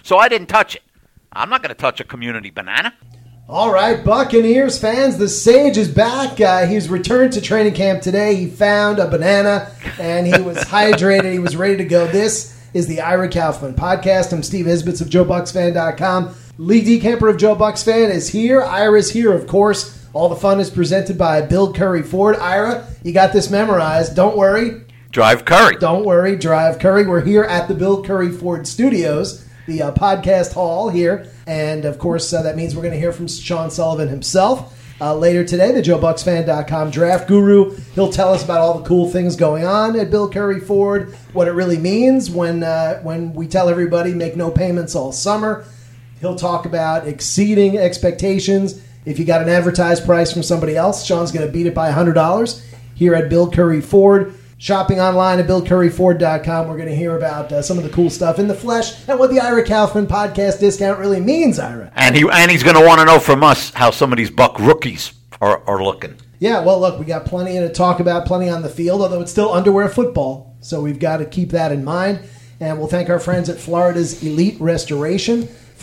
So I didn't touch it. I'm not going to touch a community banana. All right, Buccaneers fans, the Sage is back. He's returned to training camp today. He found a banana, and he was hydrated. He was ready to go. This is the Ira Kaufman Podcast. I'm Steve Isbitz of JoeBucksFan.com. Lee DeCamper of Joe Bucks Fan is here. Ira's here, of course. All the fun is presented by Bill Curry Ford. Ira, you got this memorized. Don't worry. Drive Curry. Don't worry. Drive Curry. We're here at the Bill Curry Ford Studios, the podcast hall here. And, of course, that means we're going to hear from Sean Sullivan himself later today, the JoeBucksFan.com draft guru. He'll tell us about all the cool things going on at Bill Curry Ford, what it really means when we tell everybody make no payments all summer. He'll talk about exceeding expectations. If you got an advertised price from somebody else, Sean's going to beat it by $100 here at Bill Curry Ford. Shopping online at BillCurryFord.com. We're going to hear about some of the cool stuff in the flesh and what the Ira Kaufman podcast discount really means, Ira. And he's going to want to know from us how some of these Buck rookies are looking. Yeah, well, look, we got plenty to talk about, plenty on the field, although it's still underwear football, so we've got to keep that in mind. And we'll thank our friends at Florida's Elite Restoration,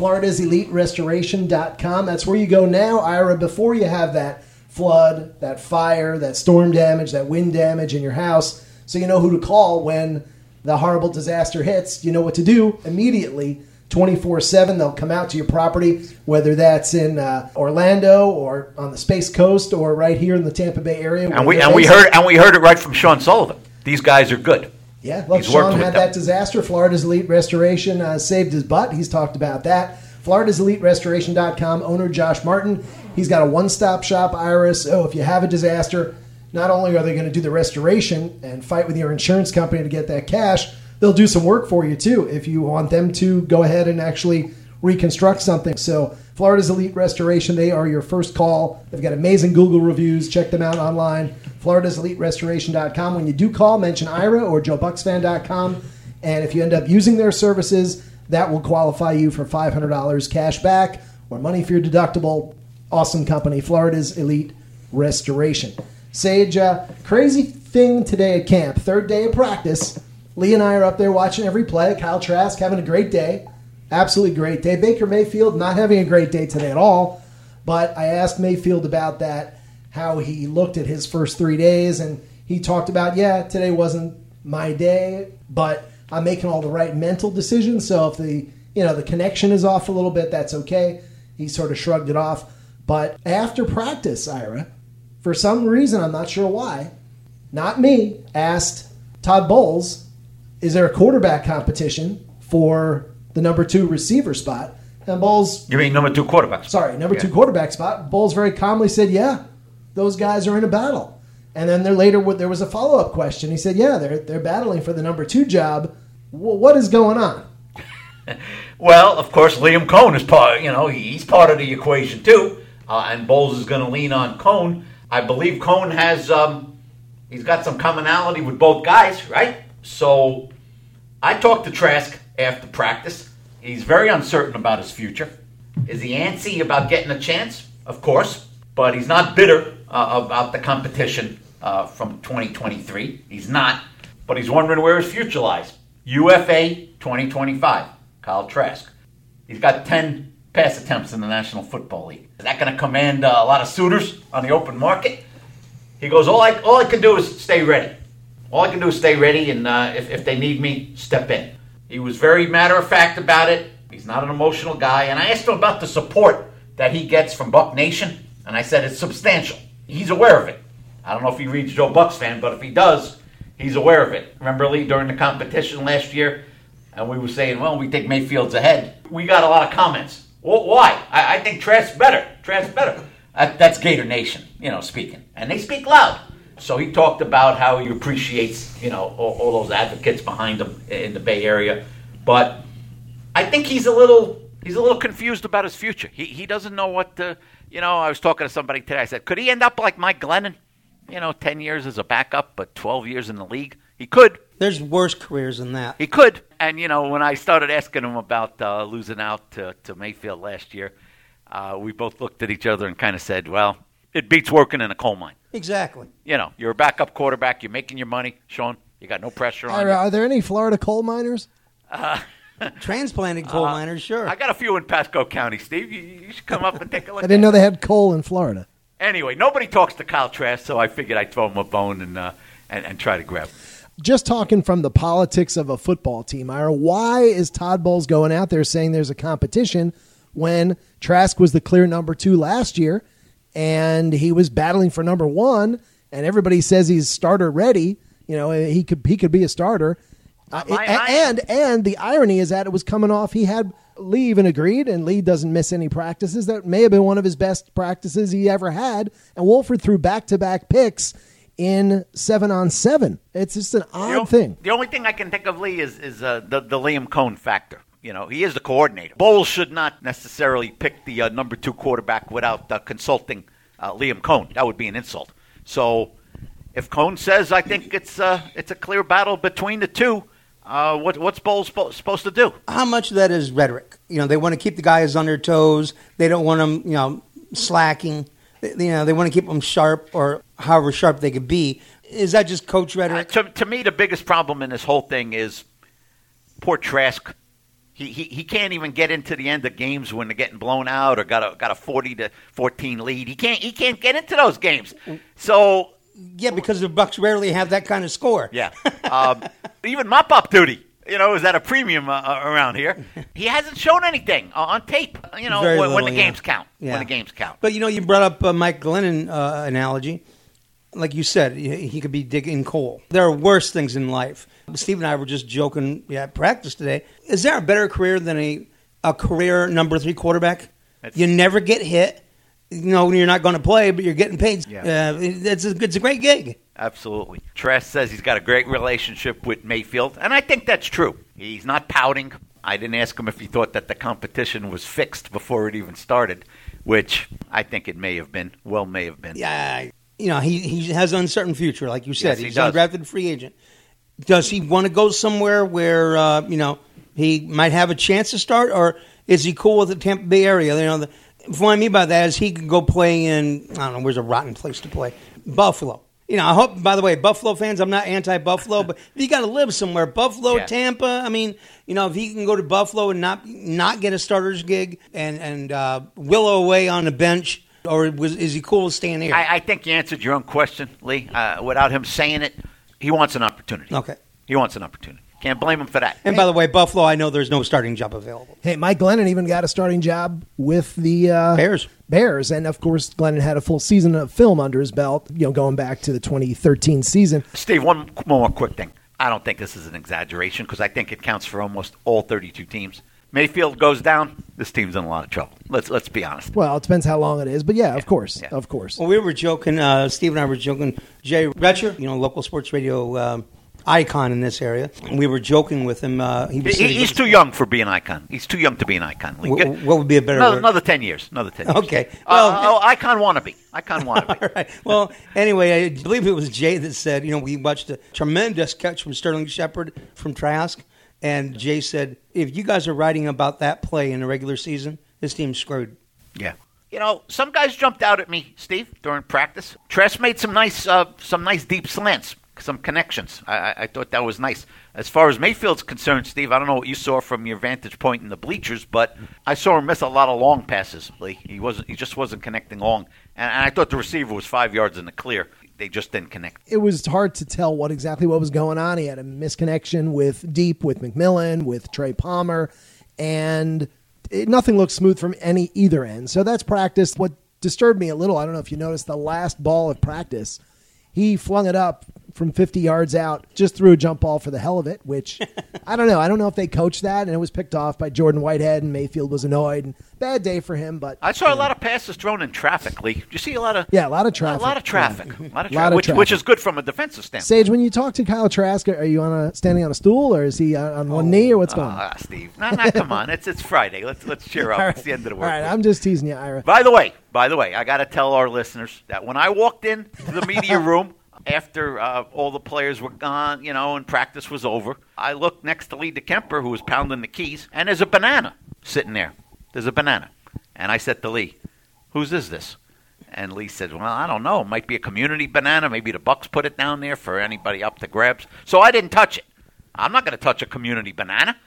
FloridasEliteRestoration.com. That's where you go now, Ira, before you have that flood, that fire, that storm damage, that wind damage in your house. So you know who to call when the horrible disaster hits. You know what to do immediately, 24/7. They'll come out to your property, whether that's in Orlando or on the Space Coast or right here in the Tampa Bay area. And we heard it right from Sean Sullivan. These guys are good. Yeah, look, Sean had that disaster. Florida's Elite Restoration saved his butt. He's talked about that. FloridasEliteRestoration.com, owner Josh Martin. He's got a one-stop shop, Iris. So if you have a disaster, not only are they going to do the restoration and fight with your insurance company to get that cash, they'll do some work for you too if you want them to go ahead and actually reconstruct something. So Florida's Elite Restoration, they are your first call. They've got amazing Google reviews. Check them out online. FloridasEliteRestoration.com. When you do call, mention Ira or JoeBucksFan.com. And if you end up using their services, that will qualify you for $500 cash back or money for your deductible. Awesome company, Florida's Elite Restoration. Sage, crazy thing today at camp. Third day of practice. Lee and I are up there watching every play. Kyle Trask having a great day. Absolutely great day. Baker Mayfield not having a great day today at all. But I asked Mayfield about that, how he looked at his first 3 days, and he talked about, today wasn't my day, but I'm making all the right mental decisions. So if the connection is off a little bit, that's okay. He sort of shrugged it off. But after practice, Ira, for some reason, I'm not sure why, not me, asked Todd Bowles, is there a quarterback competition for the number 2 receiver spot? And Bowles... You mean number 2 quarterback? Sorry, number 2 quarterback spot. Bowles very calmly said, yeah, those guys are in a battle. And then there was a follow-up question. He said, yeah, they're battling for the number 2 job. Well, what is going on? Well, of course, Liam Cohn is part. He's part of the equation too, and Bowles is going to lean on Cohn. I believe Cohn has he's got some commonality with both guys, right? So I talked to Trask after practice. He's very uncertain about his future. Is he antsy about getting a chance? Of course, but he's not bitter about the competition from 2023. He's not, but he's wondering where his future lies. UFA 2025, Kyle Trask. He's got 10 pass attempts in the National Football League. Is that going to command a lot of suitors on the open market? He goes, all I can do is stay ready. All I can do is stay ready, and if they need me, step in. He was very matter-of-fact about it. He's not an emotional guy. And I asked him about the support that he gets from Buck Nation, and I said it's substantial. He's aware of it. I don't know if he reads Joe Bucks Fan, but if he does, he's aware of it. Remember, Lee, during the competition last year, and we were saying, well, we think Mayfield's ahead. We got a lot of comments. Well, why? I think Trask's better. Trask's better. That's Gator Nation, speaking. And they speak loud. So he talked about how he appreciates, all those advocates behind him in the Bay Area. But I think he's a little confused about his future. He doesn't know what to, I was talking to somebody today. I said, could he end up like Mike Glennon? 10 years as a backup, but 12 years in the league? He could. There's worse careers than that. He could. And, when I started asking him about losing out to Mayfield last year, we both looked at each other and kind of said, well, it beats working in a coal mine. Exactly. You're a backup quarterback. You're making your money. Sean, you got no pressure on you. Are there any Florida coal miners? Transplanting coal miners, sure. I got a few in Pasco County, Steve. You should come up and take a look. I didn't know they had coal in Florida. Anyway, nobody talks to Kyle Trask, so I figured I'd throw him a bone and try to grab him. Just talking from the politics of a football team, Ira, why is Todd Bowles going out there saying there's a competition when Trask was the clear number 2 last year and he was battling for number 1 and everybody says he's starter ready? You know, he could be a starter. And the irony is that it was coming off. He had Lee even agreed, and Lee doesn't miss any practices. That may have been one of his best practices he ever had. And Wolford threw back-to-back picks in 7-on-7. It's just an odd thing. The only thing I can think of, Lee, is the Liam Cohn factor. You know, he is the coordinator. Bowles should not necessarily pick the number 2 quarterback without consulting Liam Cohn. That would be an insult. So if Cohn says, I think it's a clear battle between the two, what's Bowles supposed to do? How much of that is rhetoric? You know, they want to keep the guys on their toes. They don't want them, slacking. They want to keep them sharp or however sharp they could be. Is that just coach rhetoric? To me, the biggest problem in this whole thing is poor Trask. He can't even get into the end of games when they're getting blown out or got a 40-14 lead. He can't get into those games. So yeah, because the Bucs rarely have that kind of score. Yeah, even mop-up duty. Is at a premium around here. He hasn't shown anything on tape, when the games count. Yeah. When the games count. But, you brought up Mike Glennon analogy. Like you said, he could be digging coal. There are worse things in life. Steve and I were just joking at practice today. Is there a better career than a career number 3 quarterback? You never get hit. When you're not going to play, but you're getting paid. Yeah. It's a great gig. Absolutely. Trask says he's got a great relationship with Mayfield, and I think that's true. He's not pouting. I didn't ask him if he thought that the competition was fixed before it even started, which I think it may have been. Well, may have been. Yeah, he has an uncertain future, like you said. Yes, he's an undrafted free agent. Does he want to go somewhere where, he might have a chance to start, or is he cool with the Tampa Bay area? What I mean by that is he can go play in, I don't know, where's a rotten place to play? Buffalo. I hope, by the way, Buffalo fans, I'm not anti-Buffalo, but if you got to live somewhere, Buffalo, yeah. Tampa, if he can go to Buffalo and not get a starter's gig and willow away on the bench, or is he cool with staying here? I think you answered your own question, Lee. Without him saying it, he wants an opportunity. Okay. He wants an opportunity. Can't blame him for that. And by the way, Buffalo, I know there's no starting job available. Hey, Mike Glennon even got a starting job with the Bears. And, of course, Glennon had a full season of film under his belt, going back to the 2013 season. Steve, one more quick thing. I don't think this is an exaggeration because I think it counts for almost all 32 teams. Mayfield goes down, this team's in a lot of trouble. Let's be honest. Well, it depends how long it is, but yeah. Of course. Well, we were joking, Steve and I were joking, Jay Retcher, local sports radio icon in this area. We were joking with him. He's too young for being an icon. He's too young to be an icon. What would be a better word? Another 10 years. Okay. Icon wannabe. All right. Well, anyway, I believe it was Jay that said, we watched a tremendous catch from Sterling Shepard from Trask. And Jay said, if you guys are writing about that play in the regular season, this team's screwed. Yeah. Some guys jumped out at me, Steve, during practice. Trask made some nice deep slants, some connections. I thought that was nice. As far as Mayfield's concerned, Steve, I don't know what you saw from your vantage point in the bleachers, but I saw him miss a lot of long passes, Lee. He just wasn't connecting long. And I thought the receiver was 5 yards in the clear. They just didn't connect. It was hard to tell what was going on. He had a misconnection with McMillan, with Trey Palmer, and nothing looked smooth from either end. So that's practice. What disturbed me a little, I don't know if you noticed, the last ball of practice, he flung it up from 50 yards out, just threw a jump ball for the hell of it, which I don't know. I don't know if they coached that, and it was picked off by Jordan Whitehead, and Mayfield was annoyed. And bad day for him, but I saw a lot of passes thrown in traffic, Lee. Did you see a lot of traffic? A lot of traffic. Which is good from a defensive standpoint. Sage, when you talk to Kyle Trask, are you standing on a stool, or is he on one knee, or what's going on? Steve, come on. It's Friday. Let's cheer up. Right. It's the end of the work. All right, I'm just teasing you, Ira. By the way, I got to tell our listeners that when I walked in to the media room after all the players were gone, and practice was over, I looked next to Lee DeKemper, who was pounding the keys, and there's a banana sitting there. There's a banana. And I said to Lee, whose is this? And Lee said, well, I don't know. It might be a community banana. Maybe the Bucs put it down there for anybody up to grabs. So I didn't touch it. I'm not going to touch a community banana.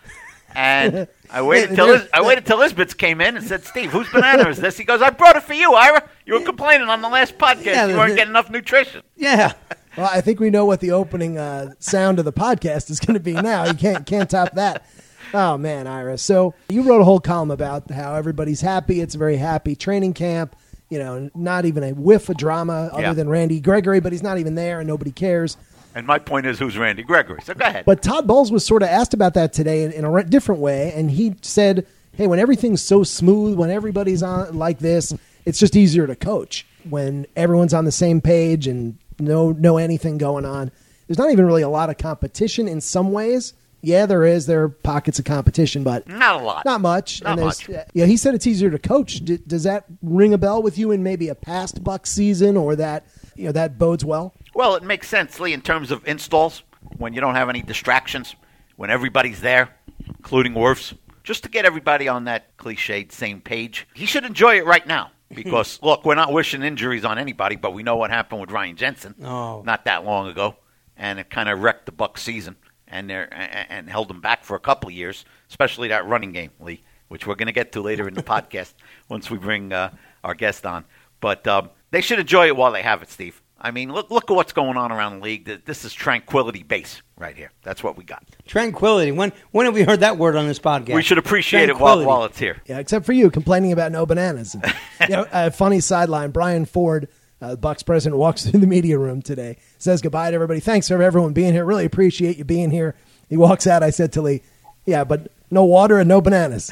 And I waited till Lisbeth came in and said, "Steve, whose banana is this?" He goes, "I brought it for you, Ira. You were complaining on the last podcast you weren't getting enough nutrition." Yeah. Well, I think we know what the opening sound of the podcast is going to be now. You can't top that. Oh, man, Ira. So you wrote a whole column about how everybody's happy. It's a very happy training camp. Not even a whiff of drama other than Randy Gregory, but he's not even there and nobody cares. And my point is, who's Randy Gregory? So go ahead. But Todd Bowles was sort of asked about that today in a different way, and he said, hey, when everything's so smooth, when everybody's on like this, it's just easier to coach. When everyone's on the same page and know anything going on. There's not even really a lot of competition in some ways. Yeah, there is. There are pockets of competition, but not a lot. Not much. Not much. Yeah, he said it's easier to coach. Does that ring a bell with you in maybe a past Bucs season, or that that bodes well? Well, it makes sense, Lee, in terms of installs, when you don't have any distractions, when everybody's there, including Wirfs, just to get everybody on that cliched same page. He should enjoy it right now. Because, look, we're not wishing injuries on anybody, but we know what happened with Ryan Jensen not that long ago, and it kind of wrecked the Bucs season and held them back for a couple of years, especially that running game, Lee, which we're going to get to later in the podcast once we bring our guest on. But they should enjoy it while they have it, Steve. I mean, look at what's going on around the league. This is tranquility base right here. That's what we got. Tranquility. When have we heard that word on this podcast? We should appreciate it while it's here. Yeah, except for you complaining about no bananas. A funny sideline. Brian Ford, Bucs president, walks through the media room today, says goodbye to everybody. Thanks for everyone being here. Really appreciate you being here. He walks out. I said to Lee, yeah, but no water and no bananas.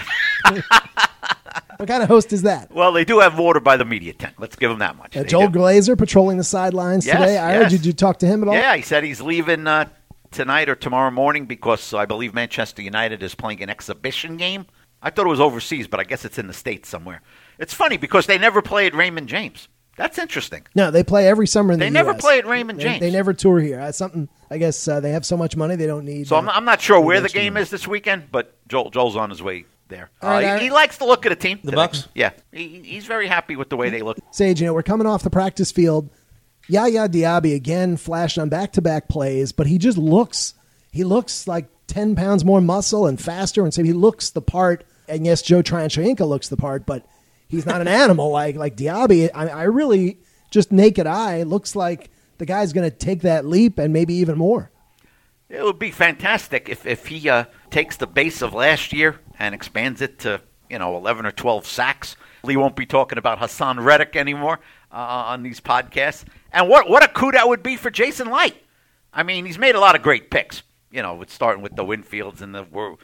What kind of host is that? Well, they do have water by the media tent. Let's give them that much. Joel Glazer patrolling the sidelines today. I heard, did you talk to him at all? Yeah, he said he's leaving tonight or tomorrow morning because I believe Manchester United is playing an exhibition game. I thought it was overseas, but I guess it's in the States somewhere. It's funny because they never play at Raymond James. That's interesting. No, they play every summer in the U.S. They never play at Raymond James. They never tour here. That's something, I guess they have so much money they don't need. So I'm not sure where the game is this weekend, but Joel's on his way there. He likes to look at a team. The Bucs? Yeah. He's very happy with the way they look. Sage, we're coming off the practice field. Yaya Diaby again flashed on back-to-back plays, but he looks like 10 pounds more muscle and faster, and so he looks the part. And yes, Joe Tryon-Shoyinka looks the part, but he's not an animal like Diaby. I really, just naked eye, looks like the guy's going to take that leap and maybe even more. It would be fantastic if he takes the base of last year and expands it to 11 or 12 sacks. Lee won't be talking about Hassan Reddick anymore on these podcasts. And what a coup that would be for Jason Light. I mean, he's made a lot of great picks. Starting with the Winfields and the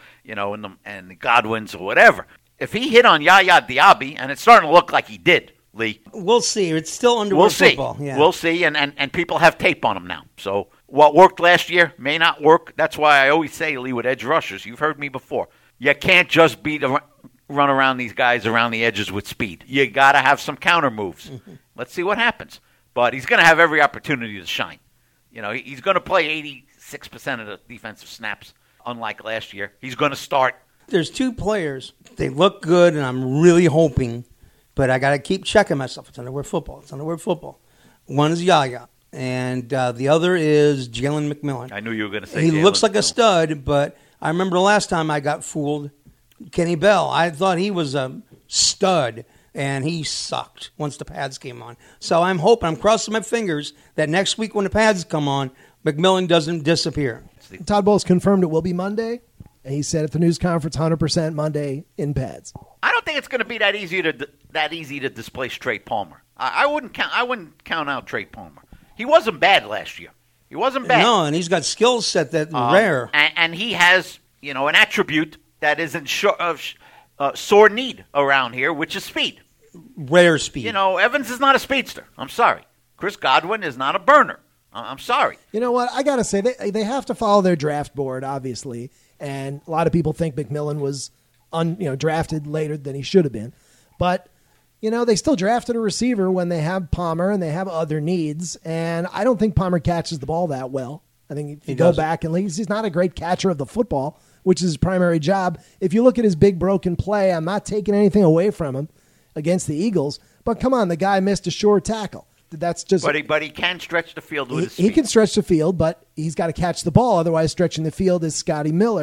Godwins or whatever. If he hit on Yaya Diaby, and it's starting to look like he did, Lee. We'll see. It's still underwear football. Yeah. We'll see, and people have tape on him now. So what worked last year may not work. That's why I always say, Lee, with edge rushers, you've heard me before, you can't just run around these guys around the edges with speed. You got to have some counter moves. Mm-hmm. Let's see what happens. But he's going to have every opportunity to shine. He's going to play 86% of the defensive snaps, unlike last year. He's going to start. There's two players. They look good, and I'm really hoping, but I got to keep checking myself. It's underwear football. One is Yaya, and the other is Jalen McMillan. I knew you were going to say he Jalen looks like McMillan. A stud, but I remember the last time I got fooled, Kenny Bell. I thought he was a stud, and he sucked once the pads came on. So I'm crossing my fingers that next week when the pads come on, McMillan doesn't disappear. Todd Bowles confirmed it will be Monday. And he said at the news conference, 100% Monday in pads. I don't think it's going to be that easy to displace Trey Palmer. I wouldn't count out Trey Palmer. He wasn't bad last year. He wasn't bad. No, and he's got skill set that rare. And he has an attribute that is in sore need around here, which is speed. Rare speed. Evans is not a speedster. I'm sorry. Chris Godwin is not a burner. I'm sorry. You know what? I got to say, they have to follow their draft board, obviously. And a lot of people think McMillan was drafted later than he should have been. But, they still drafted a receiver when they have Palmer and they have other needs. And I don't think Palmer catches the ball that well. I think if you go back and he's not a great catcher of the football, which is his primary job. If you look at his big broken play, I'm not taking anything away from him against the Eagles. But come on, the guy missed a sure tackle. That's just. But he can stretch the field with his speed. He can stretch the field, but he's got to catch the ball. Otherwise, stretching the field is Scotty Miller.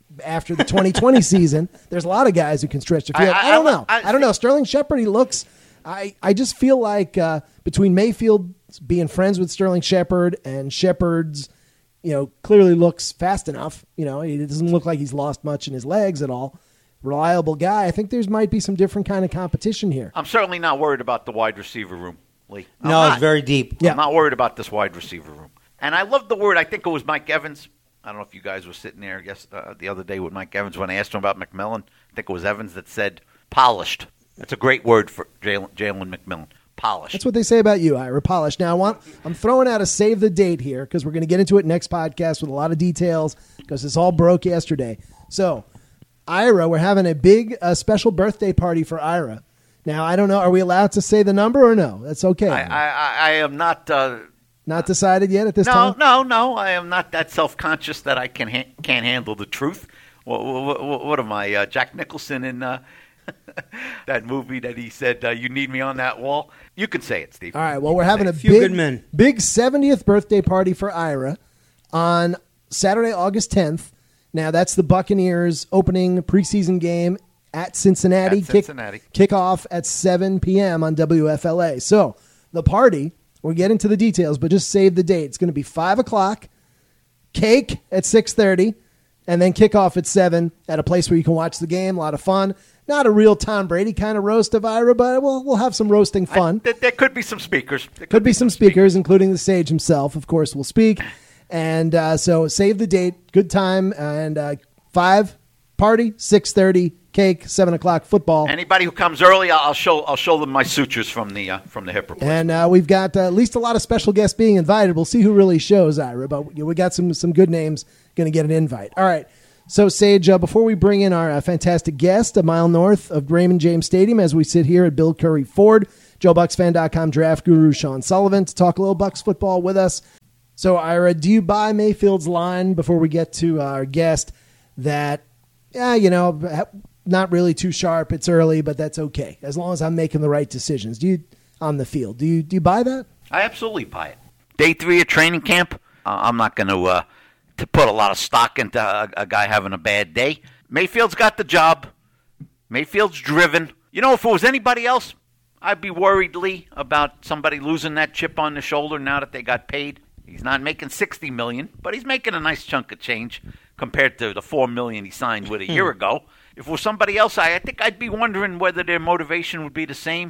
after the 2020 season. There's a lot of guys who can stretch the field. I don't know. I don't know. Sterling Shepard, he looks. I just feel like between Mayfield being friends with Sterling Shepard and Shepard's, clearly looks fast enough. He doesn't look like he's lost much in his legs at all. Reliable guy. I think there's might be some different kind of competition here. I'm certainly not worried about the wide receiver room, Lee. It's very deep. I'm not worried about this wide receiver room. And I love the word. I think it was Mike Evans. I don't know if you guys were sitting there the other day with Mike Evans when I asked him about McMillan. I think it was Evans that said polished. That's a great word for Jalen McMillan. Polished. That's what they say about you, Ira. Polished. Now, I'm throwing out a save the date here because we're going to get into it next podcast with a lot of details because this all broke yesterday. So, Ira, we're having a big special birthday party for Ira. Now, I don't know. Are we allowed to say the number or no? That's okay. I am not... Not decided yet at this time? No. I am not that self-conscious that I can't handle the truth. What am I, Jack Nicholson in that movie that he said, you need me on that wall? You can say it, Steve. All right, well, we're having a big 70th birthday party for Ira on Saturday, August 10th. Now, that's the Buccaneers opening preseason game at Cincinnati. Kickoff at 7 p.m. on WFLA. So, the party... We'll get into the details, but just save the date. It's going to be 5 o'clock, cake at 6:30, and then kickoff at 7 at a place where you can watch the game. A lot of fun. Not a real Tom Brady kind of roast of Ira, but we'll have some roasting fun. There could be some speakers. Could be some speakers, including the Sage himself, of course, will speak. And so save the date. Good time. And 5, party, 6:30, cake, 7 o'clock, football. Anybody who comes early, I'll show them my sutures from the hip replacement. And we've got at least a lot of special guests being invited. We'll see who really shows, Ira, but we got some good names going to get an invite. All right. So, Sage, before we bring in our fantastic guest, a mile north of Raymond James Stadium, as we sit here at Bill Curry Ford, JoeBucksFan.com draft guru Sean Sullivan to talk a little Bucs football with us. So, Ira, do you buy Mayfield's line before we get to our guest that, not really too sharp. It's early, but that's okay. As long as I'm making the right decisions. On the field. Do you buy that? I absolutely buy it. Day 3 of training camp, I'm not going to put a lot of stock into a guy having a bad day. Mayfield's got the job. Mayfield's driven. If it was anybody else, I'd be worried, Lee, about somebody losing that chip on the shoulder now that they got paid. He's not making $60 million, but he's making a nice chunk of change compared to the $4 million he signed with a year ago. If it was somebody else, I think I'd be wondering whether their motivation would be the same.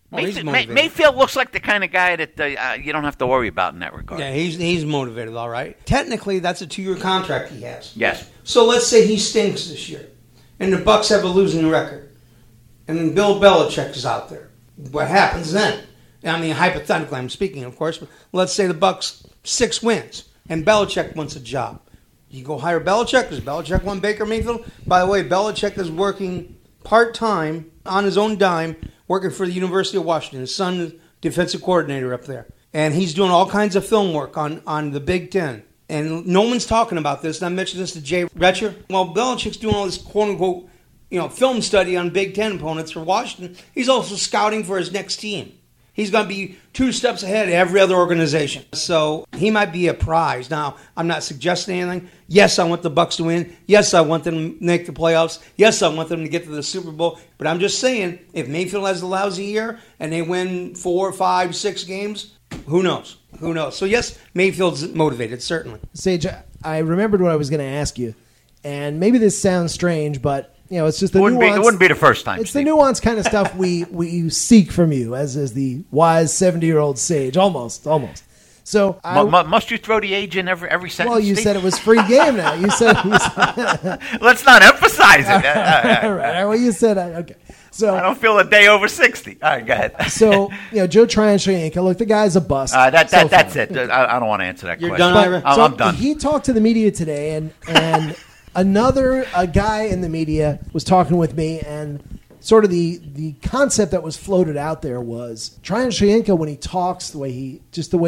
Mayfield looks like the kind of guy that you don't have to worry about in that regard. Yeah, he's motivated, all right. Technically, that's a 2-year contract he has. Yes. So let's say he stinks this year, and the Bucs have a losing record, and then Bill Belichick is out there. What happens then? I mean, hypothetically, I'm speaking, of course, but let's say the Bucs 6 wins, and Belichick wants a job. You go hire Belichick because Belichick won Baker Mayfield. By the way, Belichick is working part-time on his own dime, working for the University of Washington. His son is defensive coordinator up there. And he's doing all kinds of film work on the Big Ten. And no one's talking about this. And I mentioned this to Jay Retcher. Well, Belichick's doing all this quote-unquote film study on Big Ten opponents for Washington. He's also scouting for his next team. He's going to be 2 steps ahead of every other organization. So he might be a prize. Now, I'm not suggesting anything. Yes, I want the Bucs to win. Yes, I want them to make the playoffs. Yes, I want them to get to the Super Bowl. But I'm just saying, if Mayfield has a lousy year and they win 4, 5, 6 games, who knows? Who knows? So, yes, Mayfield's motivated, certainly. Sage, I remembered what I was going to ask you. And maybe this sounds strange, but... it's just the nuance. It wouldn't be the first time. It's Steve. The nuance kind of stuff we seek from you as the wise 70-year-old Sage, almost. So must you throw the age in every sentence? Well, you Steve? said it was free game. Now you said. Let's not emphasize it. All right. Well, you said okay. So I don't feel a day over 60. All right, go ahead. So Joe Tryon-Shoyinka, look, the guy's a bust. That's it. I don't want to answer that question. You're done, Ira? I'm done. He talked to the media today, and another guy in the media was talking with me, and sort of the concept that was floated out there was Tryon-Shoyinka, when he talks the way he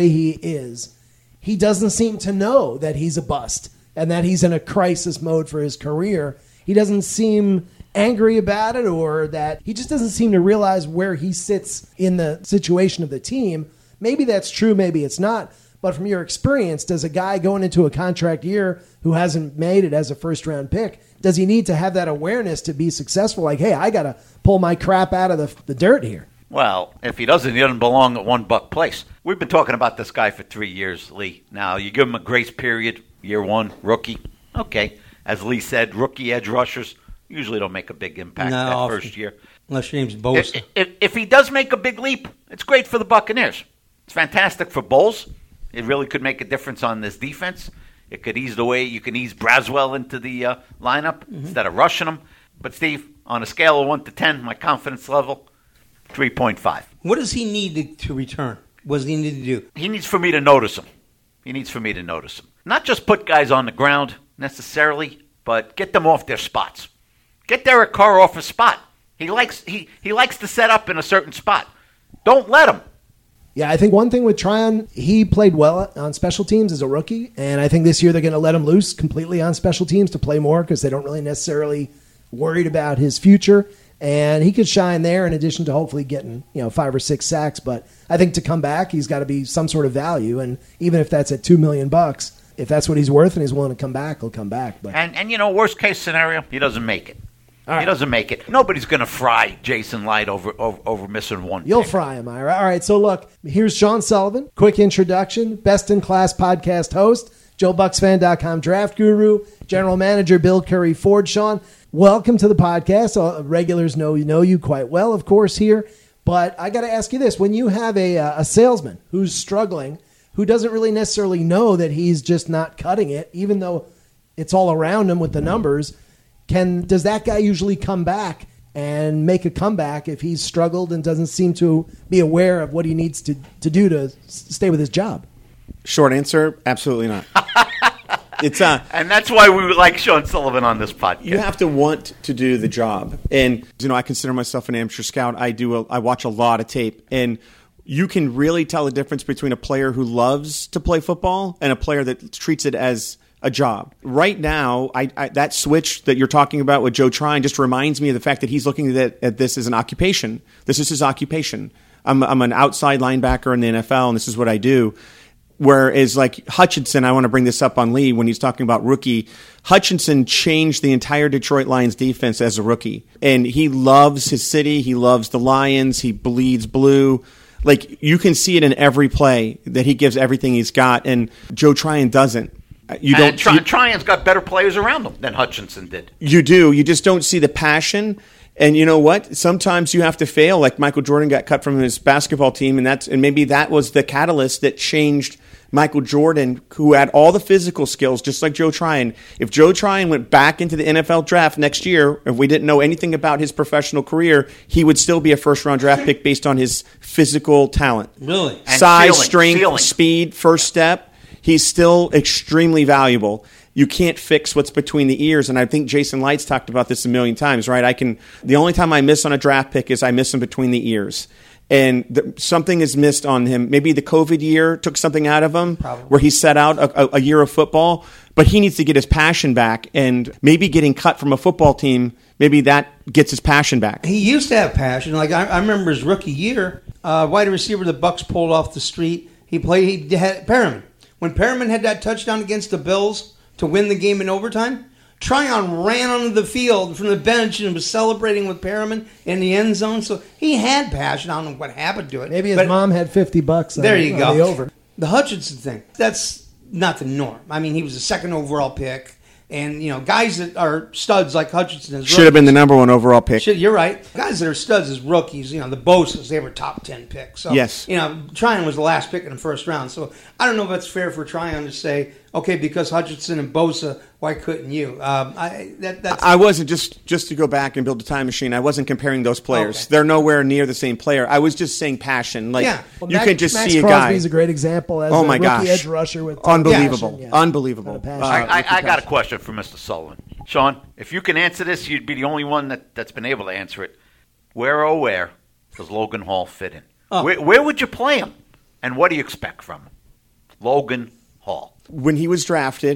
is, he doesn't seem to know that he's a bust and that he's in a crisis mode for his career. He doesn't seem angry about it, or that he just doesn't seem to realize where he sits in the situation of the team. Maybe that's true, maybe it's not. But from your experience, does a guy going into a contract year who hasn't made it as a first-round pick, does he need to have that awareness to be successful? Like, hey, I got to pull my crap out of the dirt here. Well, if he doesn't belong at $1 place. We've been talking about this guy for 3 years, Lee. Now, you give him a grace period, year one, rookie. Okay. As Lee said, rookie edge rushers usually don't make a big impact that first year. Unless your name's Bosa. If he does make a big leap, it's great for the Buccaneers. It's fantastic for Bowles. It really could make a difference on this defense. It could ease the way you can ease Braswell into the lineup instead of rushing him. But, Steve, on a scale of 1 to 10, my confidence level, 3.5. What does he need to return? What does he need to do? He needs for me to notice him. Not just put guys on the ground necessarily, but get them off their spots. Get Derek Carr off his spot. He likes to set up in a certain spot. Don't let him. Yeah, I think one thing with Tryon, he played well on special teams as a rookie, and I think this year they're going to let him loose completely on special teams to play more because they don't really necessarily worried about his future, and he could shine there in addition to hopefully getting 5 or 6 sacks. But I think to come back, he's got to be some sort of value, and even if that's at $2 million, if that's what he's worth and he's willing to come back, he'll come back. But and worst case scenario, he doesn't make it. Right. He doesn't make it. Nobody's going to fry Jason Light over missing one. You'll fry him, Ira. All right, so look, here's Sean Sullivan. Quick introduction. Best-in-class podcast host, JoeBucksFan.com draft guru, general manager Bill Curry Ford. Sean, welcome to the podcast. Regulars know you quite well, of course, here. But I got to ask you this. When you have a salesman who's struggling, who doesn't really necessarily know that he's just not cutting it, even though it's all around him with the numbers, does that guy usually come back and make a comeback if he's struggled and doesn't seem to be aware of what he needs to do to stay with his job? Short answer, absolutely not. And that's why we would like Sean Sullivan on this podcast. You have to want to do the job. And I consider myself an amateur scout. I watch a lot of tape, and you can really tell the difference between a player who loves to play football and a player that treats it as a job. Right now, that switch that you're talking about with Joe Tryon just reminds me of the fact that he's looking at this as an occupation. This is his occupation. I'm an outside linebacker in the NFL, and this is what I do. Whereas like Hutchinson, I want to bring this up on Lee when he's talking about rookie. Hutchinson changed the entire Detroit Lions defense as a rookie. And he loves his city. He loves the Lions. He bleeds blue. Like, you can see it in every play that he gives everything he's got, and Joe Tryon doesn't. Tryon's got better players around him than Hutchinson did. You do. You just don't see the passion. And you know what? Sometimes you have to fail. Like Michael Jordan got cut from his basketball team, and maybe that was the catalyst that changed Michael Jordan, who had all the physical skills, just like Joe Tryon. If Joe Tryon went back into the NFL draft next year, if we didn't know anything about his professional career, he would still be a first-round draft pick based on his physical talent. Really? Size, strength, speed, first step. He's still extremely valuable. You can't fix what's between the ears, and I think Jason Light's talked about this a million times, right? The only time I miss on a draft pick is I miss him between the ears. And something is missed on him. Maybe the COVID year took something out of him, where he set out a year of football, but he needs to get his passion back. And maybe getting cut from a football team, maybe that gets his passion back. He used to have passion. Like I remember his rookie year, wide receiver the Bucs pulled off the street. He had Perriman. When Perriman had that touchdown against the Bills to win the game in overtime, Tryon ran onto the field from the bench and was celebrating with Perriman in the end zone. So he had passion. I don't know what happened to it. Maybe his mom had $50 there you go. The over. The Hutchinson thing, that's not the norm. I mean, he was a second overall pick. And, guys that are studs like Hutchinson should have been the number 1 overall pick. You're right. Guys that are studs as rookies, the Bosas, they were top 10 picks. So, yes. Tryon was the last pick in the first round. So I don't know if it's fair for Tryon to say, okay, because Hutchinson and Bosa, why couldn't you? I wasn't, just to go back and build a time machine, I wasn't comparing those players. Okay. They're nowhere near the same player. I was just saying passion. Like, you can just see a guy. Max Crosby's a great example as a rookie edge rusher with unbelievable. Passion. Unbelievable. I got a question for Mr. Sullivan. Sean, if you can answer this, you'd be the only one that's been able to answer it. Where does Logan Hall fit in? Oh. Where would you play him? And what do you expect from him? Logan Hall. When he was drafted,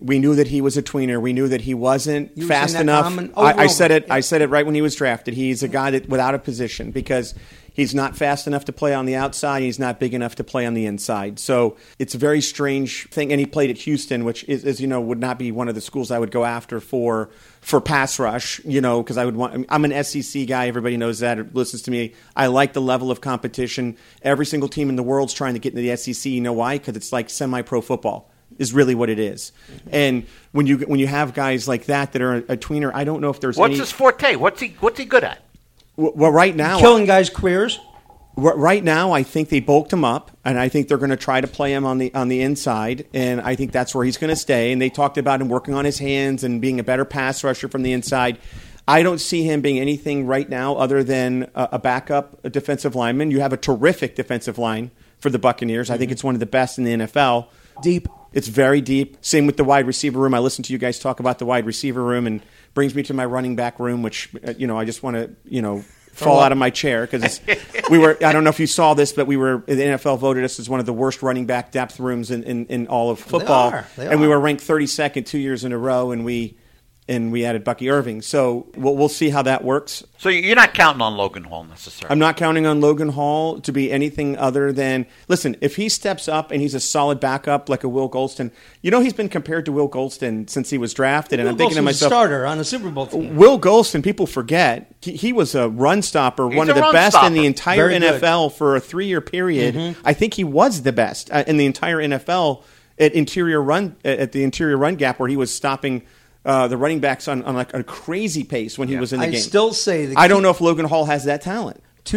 We knew that he was a tweener. We knew that he wasn't You were fast saying that enough. common I overall- said it. I said it right when he was drafted. He's a guy that without a position because he's not fast enough to play on the outside. He's not big enough to play on the inside. So it's a very strange thing. And he played at Houston, which is, as you know, would not be one of the schools I would go after for pass rush. Because I would want. I'm an SEC guy. Everybody knows that. Or listens to me. I like the level of competition. Every single team in the world's trying to get into the SEC. You know why? Because it's like semi-pro football. Is really what it is. And when you have guys like that are a tweener, I don't know if there's What's his forte? What's he good at? Well, right now, Killing guys' careers. right now, I think they bulked him up, and I think they're going to try to play him on the inside, and I think that's where he's going to stay. And they talked about him working on his hands and being a better pass rusher from the inside. I don't see him being anything right now other than a backup defensive lineman. You have a terrific defensive line for the Buccaneers. I think it's one of the best in the NFL. Deep. It's very deep. Same with the wide receiver room. I listen to you guys talk about the wide receiver room and brings me to my running back room, which, I just want to, fall out of my chair because I don't know if you saw this, but the NFL voted us as one of the worst running back depth rooms in all of football. They and we are. were ranked 32nd 2 years in a row, and we added Bucky Irving. So we'll see how that works. So you're not counting on Logan Hall necessarily. I'm not counting on Logan Hall to be anything other than, listen, if he steps up and he's a solid backup like a Will Golston, he's been compared to Will Golston since he was drafted, and I'm thinking to Wilson's a myself, starter on a Super Bowl team. Will Golston, people forget, he was a run stopper, He's one a of the run best in stopper. the entire Very good. NFL for a 3-year period. I think he was the best in the entire NFL at the interior run gap where he was stopping the running backs on like a crazy pace when he was in the I game. still say I don't know if Logan Hall has that talent.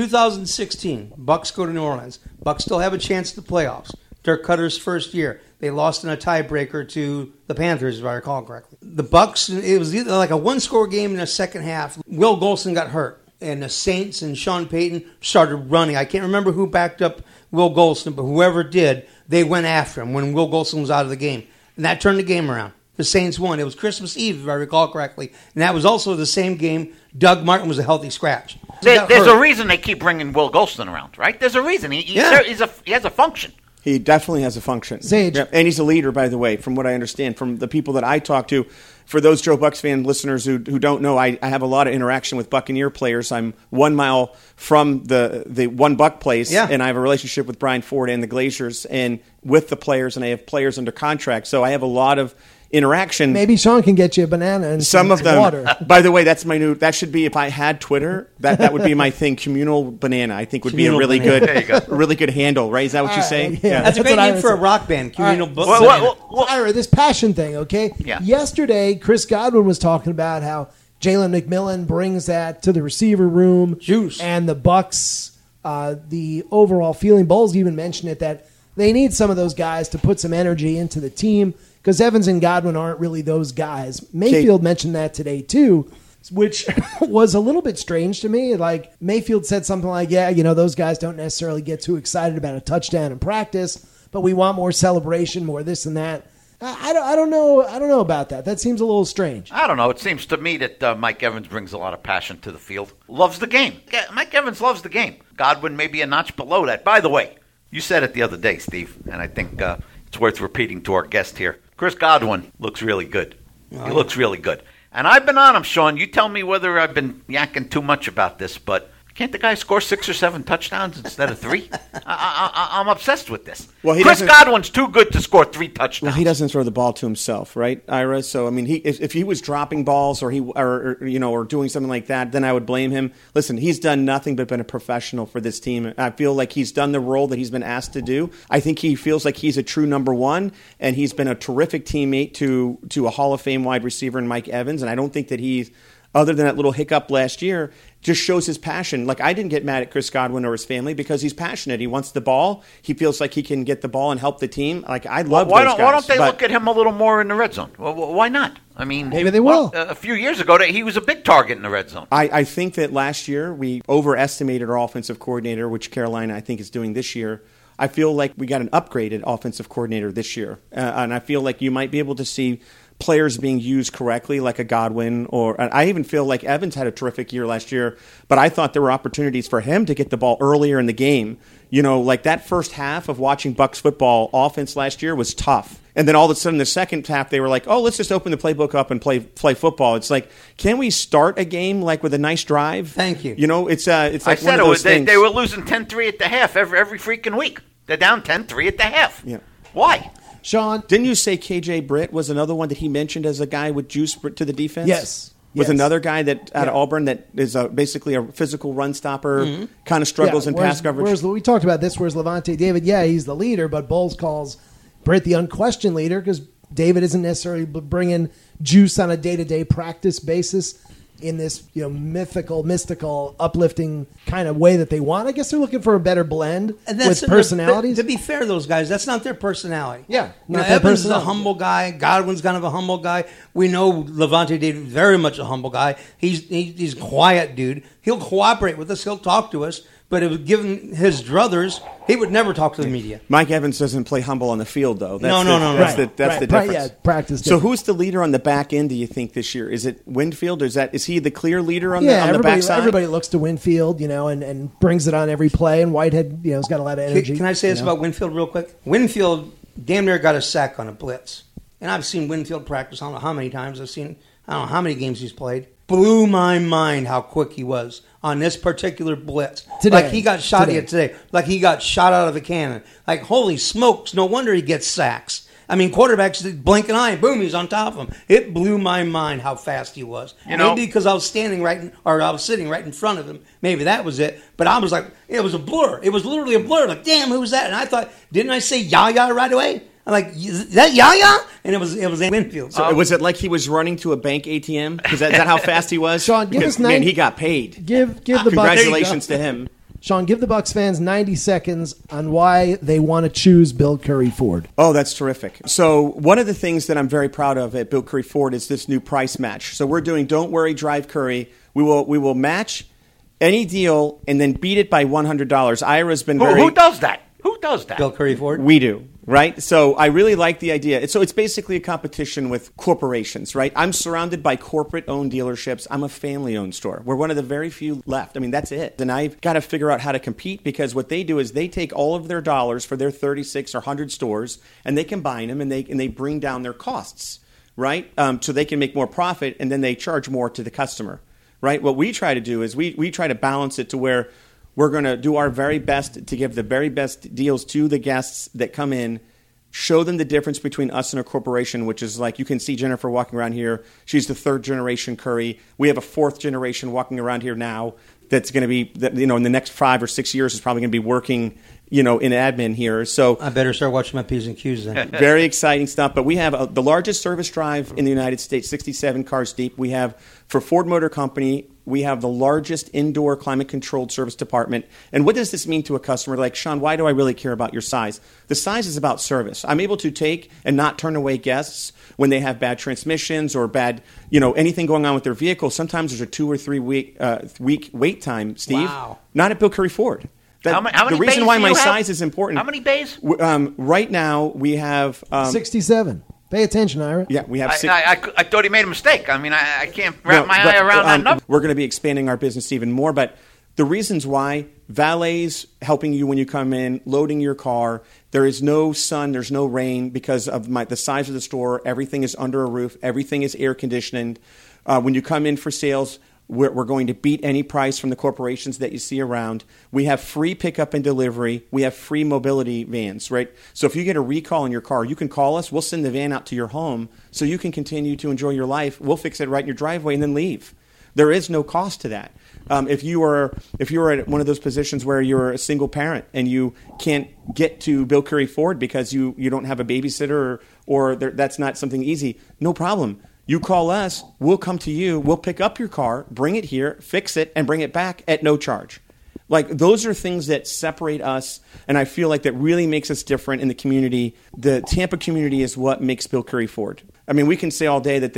2016, Bucks go to New Orleans. Bucks still have a chance at the playoffs. Dirk Cutter's first year. They lost in a tiebreaker to the Panthers, if I recall correctly. The Bucks, it was either like a one-score game in the second half. Will Golston got hurt, and the Saints and Sean Payton started running. I can't remember who backed up Will Golston, but whoever did, they went after him when Will Golston was out of the game. And that turned the game around. The Saints won. It was Christmas Eve, if I recall correctly. And that was also the same game Doug Martin was a healthy scratch. He got There's hurt. a reason they keep bringing Will Golston around, right? There's a reason. He has a function. He definitely has a function. Sage. Yeah, and he's a leader, by the way, from what I understand, from the people that I talk to. For those Joe Bucks fan listeners who don't know, I have a lot of interaction with Buccaneer players. I'm 1 mile from the One Buck place, and I have a relationship with Brian Ford and the Glaciers and with the players, and I have players under contract. So I have a lot of interaction. Maybe Sean can get you a banana and Some of them. water. By the way, that's my new. That should be if I had Twitter. That would be my thing. Communal banana. I think would Communal be a really banana. good, There you go. really good handle. Right? Is that what you say? yeah. That's a great what I name would for a say. rock band. Communal book. Ira, this passion thing, okay? Yeah. Yesterday, Chris Godwin was talking about how Jalen McMillan brings that to the receiver room. Juice. And the Bucks, the overall feeling. Bowles even mentioned it, that they need some of those guys to put some energy into the team because Evans and Godwin aren't really those guys. Mayfield mentioned that today, too, which was a little bit strange to me. Like, Mayfield said something like, those guys don't necessarily get too excited about a touchdown in practice, but we want more celebration, more this and that. I don't know about that. That seems a little strange. I don't know. It seems to me that Mike Evans brings a lot of passion to the field. Loves the game. Mike Evans loves the game. Godwin may be a notch below that. By the way, you said it the other day, Steve, and I think it's worth repeating to our guest here. Chris Godwin looks really good. He looks really good. And I've been on him, Sean. You tell me whether I've been yakking too much about this, but can't the guy score 6 or 7 touchdowns instead of 3? I'm obsessed with this. Well, he Chris doesn't- Godwin's too good to score 3 touchdowns. Well, he doesn't throw the ball to himself, right, Ira? So I mean, if he was dropping balls or doing something like that, then I would blame him. Listen, he's done nothing but been a professional for this team. I feel like he's done the role that he's been asked to do. I think he feels like he's a true number one, and he's been a terrific teammate to a Hall of Fame wide receiver in Mike Evans. And I don't think that he's, other than that little hiccup last year, just shows his passion. Like, I didn't get mad at Chris Godwin or his family because he's passionate. He wants the ball. He feels like he can get the ball and help the team. Like, I love those guys. Why don't they look at him a little more in the red zone? Well, why not? I mean, Maybe they will. A few years ago, he was a big target in the red zone. I think that last year we overestimated our offensive coordinator, which Carolina, I think, is doing this year. I feel like we got an upgraded offensive coordinator this year. And I feel like you might be able to see players being used correctly, like a Godwin, or I even feel like Evans had a terrific year last year, but I thought there were opportunities for him to get the ball earlier in the game. You know, like that first half of watching Bucs football offense last year was tough. And then all of a sudden, the second half, they were like, oh, let's just open the playbook up and play football. It's like, can we start a game like with a nice drive? Thank you. You know, it's like I said one of those things. They were losing 10-3 at the half every freaking week. They're down 10-3 at the half. Yeah. Why? Sean, Didn't you say KJ Britt was another one that he mentioned as a guy with juice to the defense? Yes. Was Yes. another guy that out of Auburn that is basically a physical run stopper, kind of struggles in pass coverage. We talked about this. Whereas Levante David, he's the leader, but Bowles calls Britt the unquestioned leader because David isn't necessarily bringing juice on a day-to-day practice basis in this mystical, uplifting kind of way that they want. I guess they're looking for a better blend with personalities. To be fair, those guys, that's not their personality. Yeah, Evans is a humble guy. Godwin's kind of a humble guy. We know Levante David very much a humble guy. He's a quiet dude. He'll cooperate with us. He'll talk to us. But it was given his druthers, he would never talk to the media. Mike Evans doesn't play humble on the field, though. No. That's the difference. Yeah, practice. So who's the leader on the back end, do you think, this year? Is it Winfield? Or is he the clear leader on the back side? Everybody looks to Winfield, and brings it on every play. And Whitehead, has got a lot of energy. Can I say this about Winfield real quick? Winfield damn near got a sack on a blitz. And I've seen Winfield practice. I don't know how many times I don't know how many games he's played. Blew my mind how quick he was on this particular blitz. Today. Like he got shot at today. Like he got shot out of a cannon. Like, holy smokes, no wonder he gets sacks. I mean, quarterbacks blink an eye, boom, he's on top of him. It blew my mind how fast he was. Maybe because I was sitting right in front of him. Maybe that was it. But I was like, it was a blur. It was literally a blur. Like, damn, who's that? And I thought, didn't I say Yaya right away? I'm like, is that Yaya? And it was Winfield. So was it like he was running to a bank ATM? Is that how fast he was? Sean, give us man, he got paid. Give the Bucs. Congratulations to him. Sean, give the Bucs fans 90 seconds on why they want to choose Bill Curry Ford. Oh, that's terrific. So one of the things that I'm very proud of at Bill Curry Ford is this new price match. So we're doing Don't Worry, Drive Curry. We will match any deal and then beat it by $100. Ira's been Who does that? Who does that? Bill Curry Ford? We do, right? So I really like the idea. So it's basically a competition with corporations, right? I'm surrounded by corporate-owned dealerships. I'm a family-owned store. We're one of the very few left. I mean, that's it. And I've got to figure out how to compete because what they do is they take all of their dollars for their 36 or 100 stores and they combine them and they bring down their costs, right? So they can make more profit and then they charge more to the customer, right? What we try to do is we try to balance it to where we're going to do our very best to give the very best deals to the guests that come in, show them the difference between us and a corporation, which is like you can see Jennifer walking around here. She's the third generation Curry. We have a fourth generation walking around here now that's going to be, in the next 5 or 6 years is probably going to be working, in admin here. So I better start watching my P's and Q's then. Very exciting stuff. But we have the largest service drive in the United States, 67 cars deep. We have, for Ford Motor Company, we have the largest indoor climate-controlled service department. And what does this mean to a customer? Like, Sean, why do I really care about your size? The size is about service. I'm able to take and not turn away guests when they have bad transmissions or bad, anything going on with their vehicle. Sometimes there's a 2 or 3 week wait time, Steve. Wow. Not at Bill Curry Ford. How many the reason bays why do my you have? size is important. How many bays? Right now, we have 67. Pay attention, Ira. Yeah, we have six. I thought he made a mistake. I mean, I can't wrap my eye around that number. We're going to be expanding our business even more, but the reasons why, valets helping you when you come in, loading your car, there is no sun, there's no rain because of the size of the store. Everything is under a roof. Everything is air conditioned. When you come in for sales, we're going to beat any price from the corporations that you see around. We have free pickup and delivery. We have free mobility vans, right? So if you get a recall in your car, you can call us. We'll send the van out to your home so you can continue to enjoy your life. We'll fix it right in your driveway and then leave. There is no cost to that. If you are at one of those positions where you're a single parent and you can't get to Bill Curry Ford because you don't have a babysitter or that's not something easy, no problem. You call us, we'll come to you, we'll pick up your car, bring it here, fix it, and bring it back at no charge. Like, those are things that separate us, and I feel like that really makes us different in the community. The Tampa community is what makes Bill Curry Ford. I mean, we can say all day that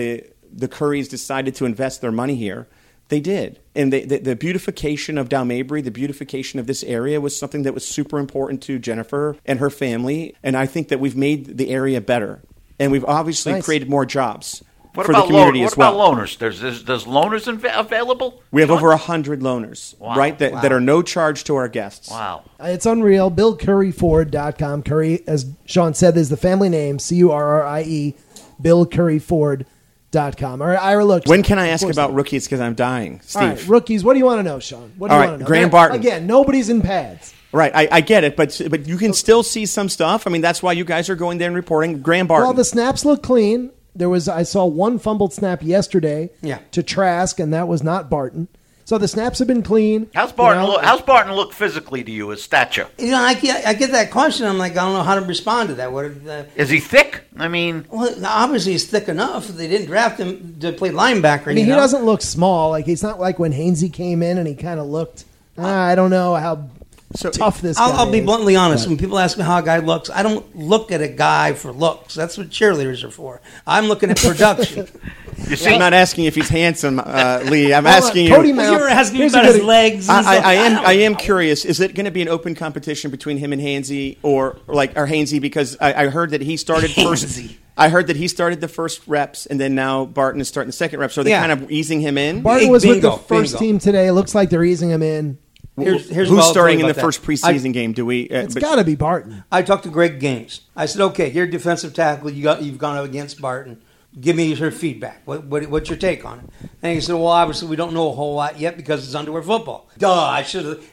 the Currys decided to invest their money here. They did. And the beautification of Down Mabry, the beautification of this area was something that was super important to Jennifer and her family, and I think that we've made the area better. and we've obviously Nice. created more jobs What for the about community as well. What about loaners? There's loaners available? We have over 100 loaners, Wow. right, that are no charge to our guests. Wow. It's unreal. BillCurryFord.com. Curry, as Sean said, is the family name. Currie. BillCurryFord.com. All right, Ira, look. When can I ask of course- about rookies? Because I'm dying, Steve. All right, rookies. What do you want to know, Sean? What do All you right, want to know? Graham Now, Barton. Again, nobody's in pads. Right, I get it, but you can still see some stuff. I mean, that's why you guys are going there and reporting. Graham Barton. Well, the snaps look clean. I saw one fumbled snap yesterday to Trask, and that was not Barton. So the snaps have been clean. How's Barton look? How's Barton look physically to you? His stature? You know, I get that question. I'm like, I don't know how to respond to that. Is he thick? I mean, Well, obviously he's thick enough. They didn't draft him to play linebacker. I mean, he doesn't look small. Like, he's not like when Hainsey came in and he kind of looked, I don't know how tough this guy I'll be is. bluntly honest. When people ask me how a guy looks, I don't look at a guy for looks. That's what cheerleaders are for. I'm looking at production. you see, I'm not asking if he's handsome, Lee. I'm Hold on, asking Cody you. Mount. You're asking me Here's a about his good- legs. And stuff. I am curious. Is it going to be an open competition between him and Hainsey, or Hainsey? Because I heard that he started first. Hainsey. I heard that he started the first reps, and then now Barton is starting the second rep. So they're Yeah. kind of easing him in. Barton was with the Bingo, first bingo. team today. It looks like they're easing him in. Here's what Who's I'll tell starting you in the about first that. preseason game? Do we? It's got to be Barton. I talked to Greg Gaines. I said, "Okay, you're a defensive tackle. You've gone up against Barton. Give me your feedback. What's your take on it?" And he said, "Well, obviously we don't know a whole lot yet because it's underwear football." Duh! I should have,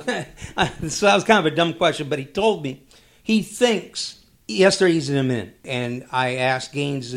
So that was kind of a dumb question, but he told me he thinks yes, they're easing him in. And I asked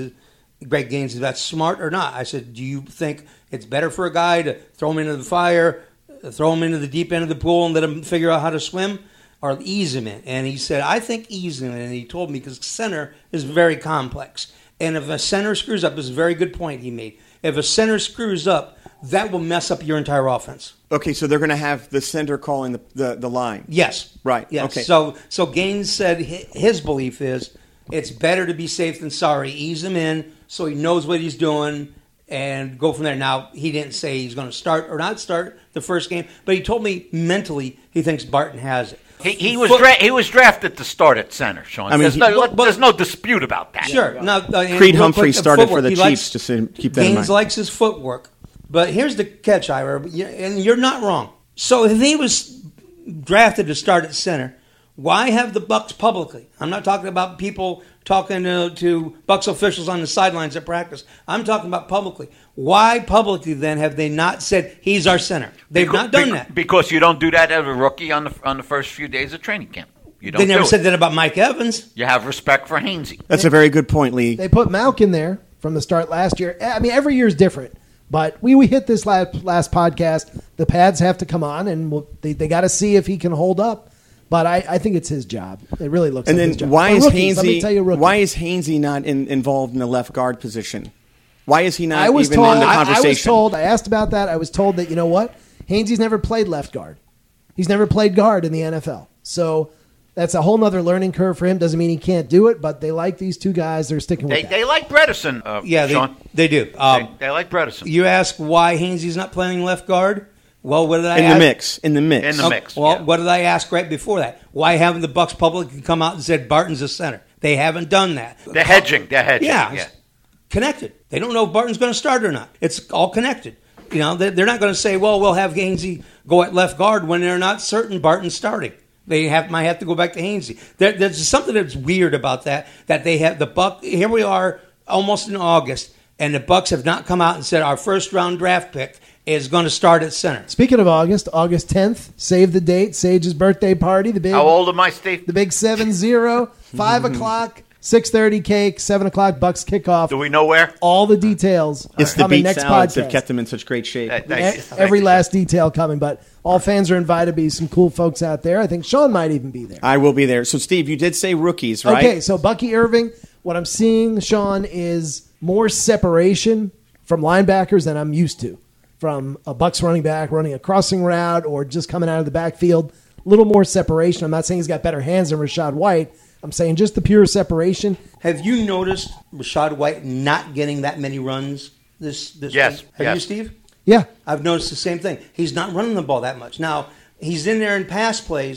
Greg Gaines, "Is that smart or not?" I said, "Do you think it's better for a guy to throw him into the fire, throw him into the deep end of the pool, and let him figure out how to swim?" Or ease him in. And he said, I think ease him in. And he told me because center is very complex. And if a center screws up, this is a very good point he made. If a center screws up, that will mess up your entire offense. Okay, so they're going to have the center calling the line. Yes. Right, Yes. okay. So Gaines said his belief is it's better to be safe than sorry. Ease him in so he knows what he's doing and go from there. Now, he didn't say he's going to start or not start the first game, but he told me mentally he thinks Barton has it. he was drafted to start at center, Sean. I mean, there's no dispute about that. Sure. Now, Creed real Humphrey quick, started for the He Chiefs, likes- just to keep that in Gaines mind. likes his footwork. But here's the catch, Ira, and you're not wrong. So if he was drafted to start at center, why have the Bucs publicly? I'm not talking about people talking to Bucs officials on the sidelines at practice. I'm talking about publicly. Why publicly then have they not said he's our center? They've not done that. Because you don't do that as a rookie on the first few days of training camp. You don't. They never do said it. that about Mike Evans. You have respect for Hainsey. That's a very good point, Lee. They put Malk in there from the start last year. I mean, every year is different. But we hit this last podcast. The pads have to come on, and they got to see if he can hold up. But I think it's his job. It really looks And like then his job. why For is rookies, let me tell you, Hainsey? rookies. Why is Hainsey not involved in the left guard position? Why is he not I was even told. in the I conversation? was told. I asked about that. I was told that, you know what, Hainsey's never played left guard. He's never played guard in the NFL. So that's a whole nother learning curve for him. Doesn't mean he can't do it, but they like these two guys. They're sticking with that. They like Bredesen. Yeah, Sean. they do. They like Bredesen. You ask why Hainsey's not playing left guard? Well, what did I in ask? the mix. In the Oh, mix. Well, yeah. what did I ask right before that? Why haven't the Bucs publicly come out and said Barton's a center? They haven't done that. They're hedging. Yeah, Yeah. it's connected. They don't know if Barton's going to start or not. It's all connected. You know, they're not going to say, well, we'll have Hainsey go at left guard when they're not certain Barton's starting. They might have to go back to Hainsey. There's something that's weird about that they have the Bucs. Here we are almost in August, and the Bucs have not come out and said our first-round draft pick is going to start at center. Speaking of August 10th, save the date. Sage's birthday party. The big. How old am I, Steve? The big 7-0, 5 o'clock, 6:30 cake, 7 o'clock Bucks kickoff. Do we know where? All the details It's are the coming beet next salads podcast. that kept them in such great shape. Every last detail coming, but all fans are invited to be some cool folks out there. I think Sean might even be there. I will be there. So, Steve, you did say rookies, right? Okay, so Bucky Irving, what I'm seeing, Sean, is more separation from linebackers than I'm used to. From a Bucs running back running a crossing route or just coming out of the backfield. A little more separation. I'm not saying he's got better hands than Rachaad White. I'm saying just the pure separation. Have you noticed Rachaad White not getting that many runs this Yes, week? Have yes. you, Steve? Yeah. I've noticed the same thing. He's not running the ball that much. Now, he's in there in pass plays,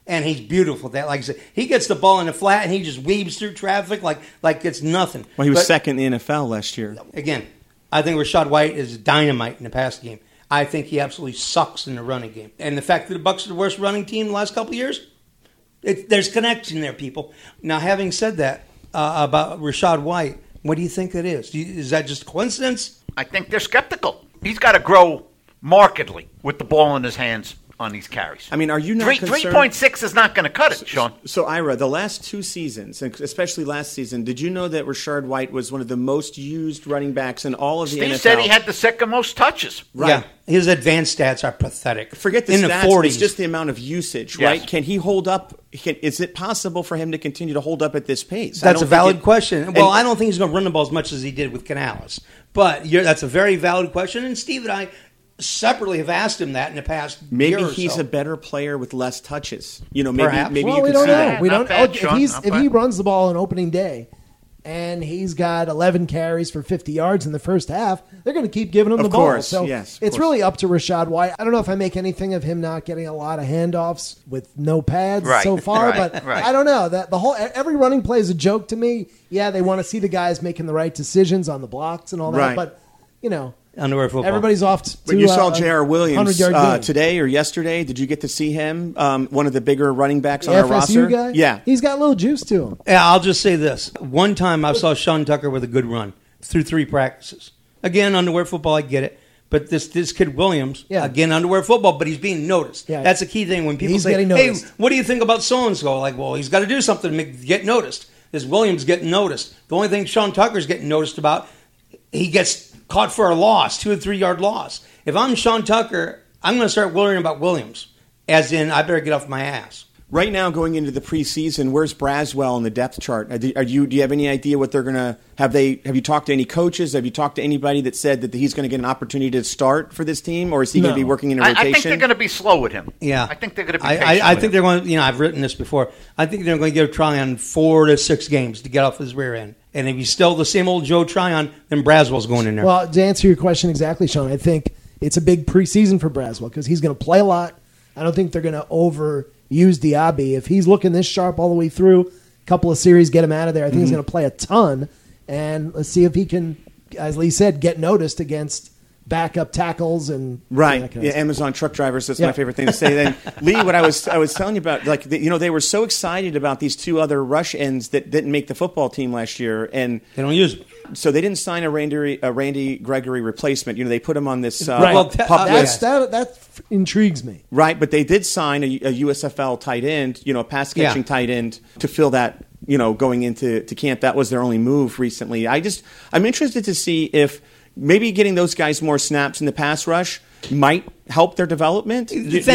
And he's beautiful. That, like I said, he gets the ball in the flat and he just weaves through traffic like it's nothing. Well, he was second in the NFL last year. Again, I think Rachaad White is dynamite in the pass game. I think he absolutely sucks in the running game. And the fact that the Bucs are the worst running team the last couple of years, there's connection there, people. Now, having said that about Rachaad White, what do you think it is? Is that just a coincidence? I think they're skeptical. He's got to grow markedly with the ball in his hands on these carries. I mean, are you not concerned? 3.6 is not going to cut it, Sean. So, Ira, the last 2 seasons, and especially last season, did you know that Rachaad White was one of the most used running backs in all of the NFL? Steve said he had the second most touches. Right. Yeah, his advanced stats are pathetic. Forget the in stats, the 40s. it's just the amount of usage, Yes. right? Can he hold up? Is it possible for him to continue to hold up at this pace? That's a valid question. Well, I don't think he's going to run the ball as much as he did with Canales. But that's a very valid question, and Steve and I separately have asked him that in the past year or so. Maybe he's a better player with less touches. Maybe Perhaps. maybe Well, you we could don't see know. that. We Not don't. bad, Sean. If he runs the ball on opening day, and he's got 11 carries for 50 yards in the first half, they're going to keep giving him the ball. Course, So yes, of it's course. really up to Rachaad White. I don't know if I make anything of him not getting a lot of handoffs with no pads Right, so far, right, but right. I don't know. That every running play is a joke to me. Yeah, they want to see the guys making the right decisions on the blocks and all that, Right. but Underwear football. everybody's off to But you saw J.R. Williams 100-yard game. today or yesterday. Did you get to see him? One of the bigger running backs on The our roster. FSU guy? Yeah. He's got a little juice to him. Yeah, I'll just say this. One time I saw Sean Tucker with a good run through 3 practices. Again, underwear football, I get it. But this kid Williams, again, underwear football, but he's being noticed. Yeah. That's a key thing. When people He's say, getting hey, noticed. what do you think about so-and-so? Like, well, he's got to do something to get noticed. This Williams getting noticed. The only thing Sean Tucker's getting noticed about, he gets caught for a loss, 2 or 3 yard loss. If I'm Sean Tucker, I'm going to start worrying about Williams, as in I better get off my ass. Right now, going into the preseason, where's Braswell on the depth chart? Do you have any idea what they're going to have? Have you talked to any coaches? Have you talked to anybody that said that he's going to get an opportunity to start for this team, or is he going to be working in a rotation? I think they're going to be slow with him. Yeah, I think they're going to be patient I with think him. they're going. I've written this before. I think they're going to give Tryon 4 to 6 games to get off his rear end. And if he's still the same old Joe Tryon, then Braswell's going in there. Well, to answer your question exactly, Sean, I think it's a big preseason for Braswell because he's going to play a lot. I don't think they're going to overuse Diaby. If he's looking this sharp all the way through, a couple of series, get him out of there. I think he's going to play a ton. And let's see if he can, as Lee said, get noticed against backup tackles and Right, that kind of stuff. Amazon truck drivers. That's my favorite thing to say. Then Lee, what I was telling you about, they were so excited about these 2 other rush ends that didn't make the football team last year, and they don't use them. So they didn't sign a Randy Gregory replacement. They put him on this Right. Well, pup list. That intrigues me. Right, but they did sign a USFL tight end, a pass catching tight end to fill that, going into camp. That was their only move recently. I'm interested to see if maybe getting those guys more snaps in the pass rush might help their development.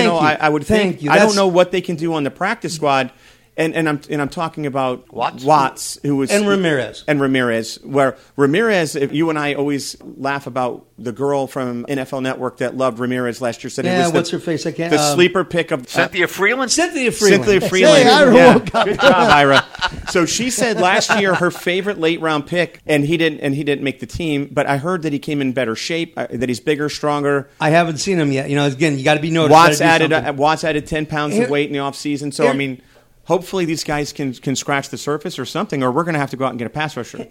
I would think. I don't know what they can do on the practice squad. And I'm talking about Watts, who was Ramirez. Where Ramirez, if you and I always laugh about the girl from NFL Network that loved Ramirez last year. Said it was what's her face? I can't. The sleeper pick of Cynthia Freeland. Cynthia Freeland. Hey, Ira woke up. Good job, Ira. So she said last year her favorite late round pick, and he didn't make the team. But I heard that he came in better shape, that he's bigger, stronger. I haven't seen him yet. Again, you got to be noticed. Watts added 10 pounds of weight in the offseason. So I mean. Hopefully these guys can scratch the surface or something, or we're going to have to go out and get a pass rusher.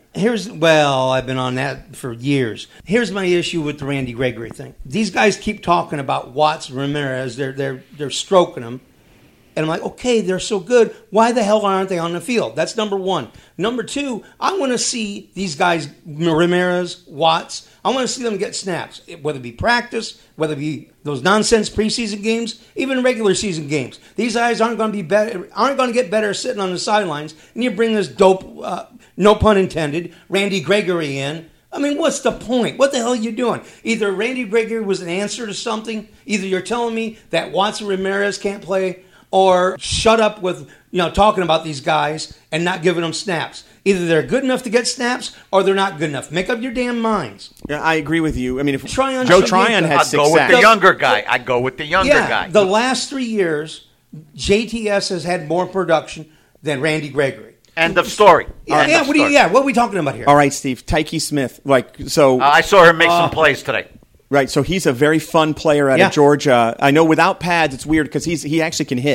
I've been on that for years. Here's my issue with the Randy Gregory thing. These guys keep talking about Watts, Ramirez. They're stroking them. And I'm like, okay, they're so good. Why the hell aren't they on the field? That's number 1. Number 2, I want to see these guys, Ramirez, Watts, I want to see them get snaps, whether it be practice, whether it be those nonsense preseason games, even regular season games. These guys aren't going to get better sitting on the sidelines. And you bring this dope, no pun intended, Randy Gregory in. I mean, what's the point? What the hell are you doing? Either Randy Gregory was an answer to something. Either you're telling me that Watts and Ramirez can't play, or shut up with talking about these guys and not giving them snaps. Either they're good enough to get snaps or they're not good enough. Make up your damn minds. Yeah, I agree with you. I mean, if Tryon Joe Tryon had I'd 6 go with sacks. the younger guy. I'd go with the younger guy. The last 3 years, JTS has had more production than Randy Gregory. End of story. What are we talking about here? All right, Steve. Tyke Smith. I saw him make some plays today. Right, so he's a very fun player out of Georgia. I know without pads, it's weird because he actually can hit.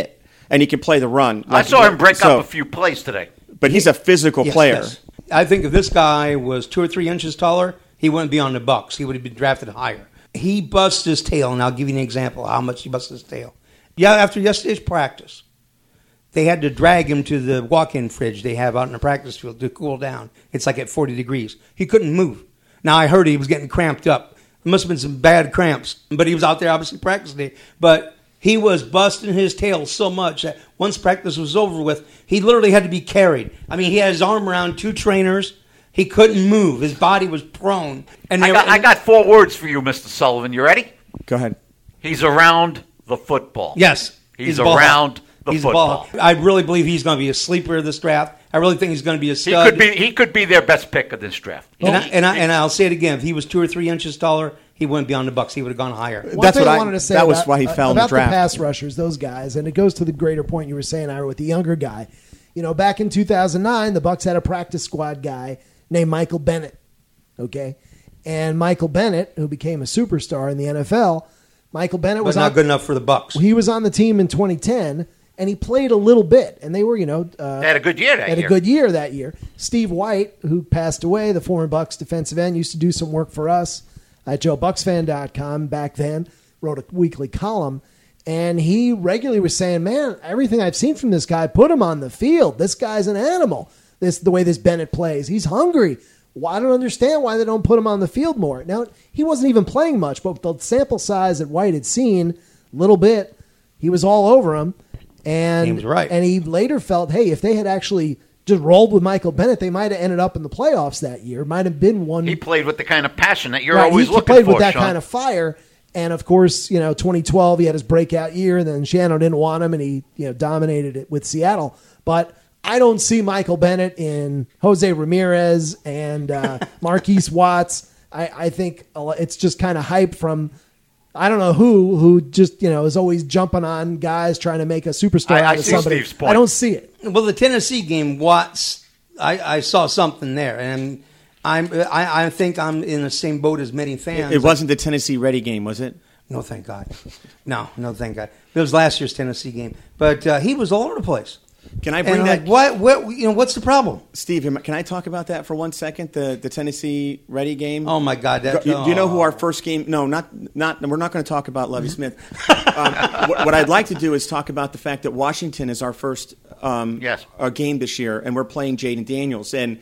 and he can play the run. I saw him break up a few plays today. But he's a physical player. Yes. I think if this guy was 2 or 3 inches taller, he wouldn't be on the Bucs. He would have been drafted higher. He busts his tail, and I'll give you an example of how much he busts his tail. Yeah, after yesterday's practice, they had to drag him to the walk-in fridge they have out in the practice field to cool down. It's like at 40 degrees. He couldn't move. Now, I heard he was getting cramped up. It must have been some bad cramps, but he was out there obviously practicing. But he was busting his tail so much that once practice was over with, he literally had to be carried. I mean, he had his arm around 2 trainers. He couldn't move. His body was prone. And I got 4 words for you, Mr. Sullivan. You ready? Go ahead. He's around the football. Yes. He's around the football. I really believe he's going to be a sleeper of this draft. I really think he's going to be a stud. He could be their best pick of this draft. And I'll say it again. If he was 2 or 3 inches taller, he wouldn't be on the Bucs. He would have gone higher. One thing I wanted to say that was why he fell in the draft. About the pass rushers, those guys, and it goes to the greater point you were saying, Ira, with the younger guy. You know, back in 2009, the Bucs had a practice squad guy named Michael Bennett. Okay, and Michael Bennett, who became a superstar in the NFL, Michael Bennett was not good enough for the Bucs. He was on the team in 2010. And he played a little bit, and they were, they had a good year that year. Steve White, who passed away, the former Bucs defensive end, used to do some work for us at JoeBucksFan.com back then, wrote a weekly column, and he regularly was saying, man, everything I've seen from this guy, put him on the field. This guy's an animal, the way this Bennett plays. He's hungry. Well, I don't understand why they don't put him on the field more. Now, he wasn't even playing much, but with the sample size that White had seen, a little bit, he was all over him. And he was right. And he later felt, hey, if they had actually just rolled with Michael Bennett, they might have ended up in the playoffs that year. Might have been one. He played with the kind of passion that you're always looking for, He played with that Sean. kind of fire. And, of course, 2012, he had his breakout year. And then Shannon didn't want him, and he dominated it with Seattle. But I don't see Michael Bennett in Jose Ramirez and Marquise Watts. I think it's just kind of hype from – I don't know who just, is always jumping on guys trying to make a superstar out of somebody. Steve's point. I don't see it. Well, the Tennessee game, Watts, I saw something there, and I think I'm in the same boat as many fans. It wasn't the Tennessee Ready game, was it? No, thank God. No, thank God. It was last year's Tennessee game, but he was all over the place. Can I bring that? What? What's the problem, Steve? Can I talk about that for 1 second? The Tennessee Ready game. Oh my God! Do you know who our first game? No, not. We're not going to talk about Lovie Smith. What I'd like to do is talk about the fact that Washington is our first game this year, and we're playing Jaden Daniels. And